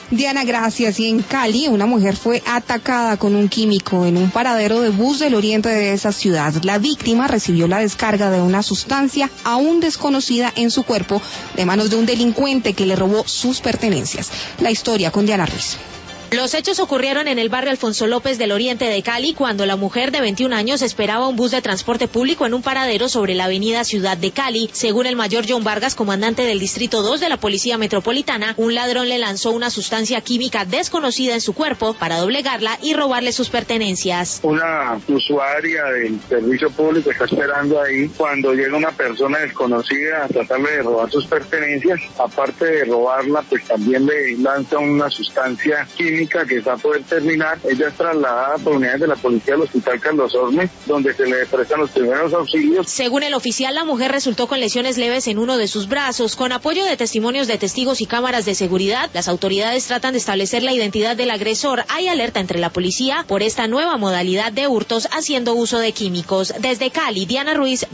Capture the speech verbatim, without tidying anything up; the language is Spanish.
Diana, gracias. Y en Cali, una mujer fue atacada con un químico en un paradero de bus del oriente de esa ciudad. La víctima recibió la descarga de una sustancia aún desconocida en su cuerpo de manos de un delincuente que le robó sus pertenencias. La historia con Diana Ruiz. Los hechos ocurrieron en el barrio Alfonso López del oriente de Cali, cuando la mujer de veintiún años esperaba un bus de transporte público en un paradero sobre la avenida Ciudad de Cali. Según el mayor John Vargas, comandante del distrito dos de la Policía Metropolitana, un ladrón le lanzó una sustancia química desconocida en su cuerpo para doblegarla y robarle sus pertenencias. Una usuaria del servicio público está esperando ahí cuando llega una persona desconocida a tratarle de robar sus pertenencias. Aparte de robarla, pues también le lanza una sustancia química que está a poder terminar. Ella es trasladada por unidades de la policía al hospital Carlos Orme, donde se le prestan los primeros auxilios. Según el oficial, la mujer resultó con lesiones leves en uno de sus brazos. Con apoyo de testimonios de testigos y cámaras de seguridad, las autoridades tratan de establecer la identidad del agresor. Hay alerta entre la policía por esta nueva modalidad de hurtos haciendo uso de químicos. Desde Cali, Diana Ruiz.